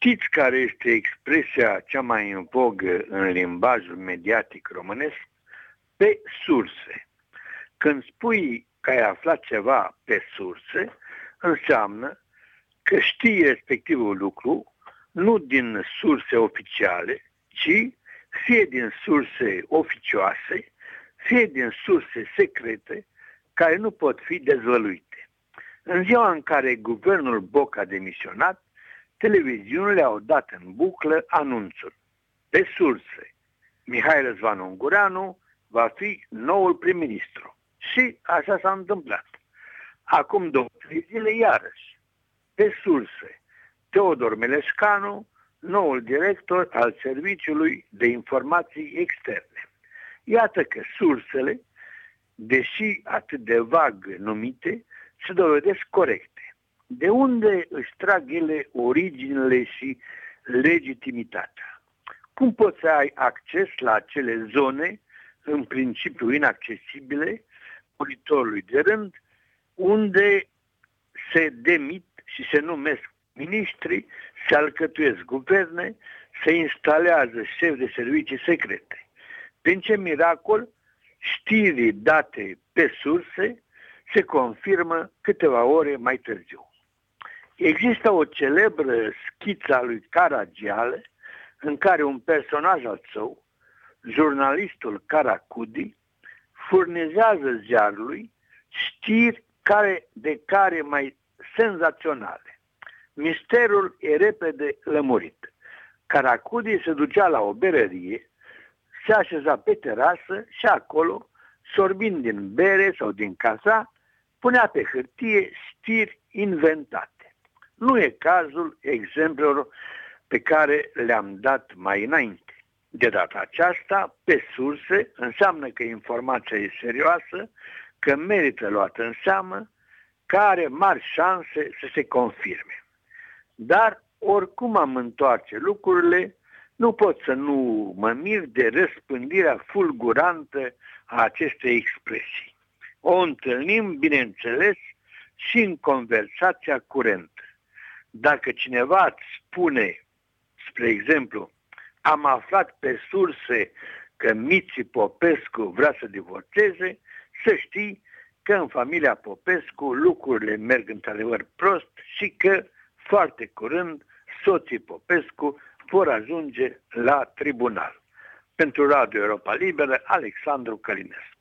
Știți care este expresia cea mai în vogă în limbajul mediatic românesc? Pe surse. Când spui că ai aflat ceva pe surse, înseamnă că știi respectivul lucru nu din surse oficiale, ci fie din surse oficioase, fie din surse secrete, care nu pot fi dezvăluite. În ziua în care guvernul Boc a demisionat, televiziunile au dat în buclă anunțul. Pe surse, Mihai Răzvan Ungureanu va fi noul prim-ministru. Și așa s-a întâmplat. Acum 2 zile iarăși. Pe surse, Teodor Meleșcanu, noul director al Serviciului de Informații Externe. Iată că sursele, deși atât de vag numite, se dovedesc corecte. De unde își trag ele originile și legitimitatea? Cum poți să ai acces la acele zone, în principiu inaccesibile, auditorului de rând, unde se demit și se numesc miniștri, se alcătuiesc guverne, se instalează șefi de servicii secrete? Prin ce miracol, știrii date pe surse se confirmă câteva ore mai târziu. Există o celebră schiță a lui Caragiale, în care un personaj al său, jurnalistul Caracudi, furnizează ziarului știri care mai senzaționale. Misterul e repede lămurit. Caracudi se ducea la o berărie, se așeza pe terasă și acolo, sorbind din bere sau din cafea, punea pe hârtie știri inventate. Nu e cazul exemplelor pe care le-am dat mai înainte. De data aceasta, pe surse, înseamnă că informația e serioasă, că merită luată în seamă, că are mari șanse să se confirme. Dar, oricum am întoarce lucrurile, nu pot să nu mă mir de răspândirea fulgurantă a acestei expresii. O întâlnim, bineînțeles, și în conversația curentă. Dacă cineva îți spune, spre exemplu, am aflat pe surse că Miți Popescu vrea să divorțeze, să știi că în familia Popescu lucrurile merg într-adevăr prost și că foarte curând soții Popescu vor ajunge la tribunal. Pentru Radio Europa Liberă, Alexandru Călinescu.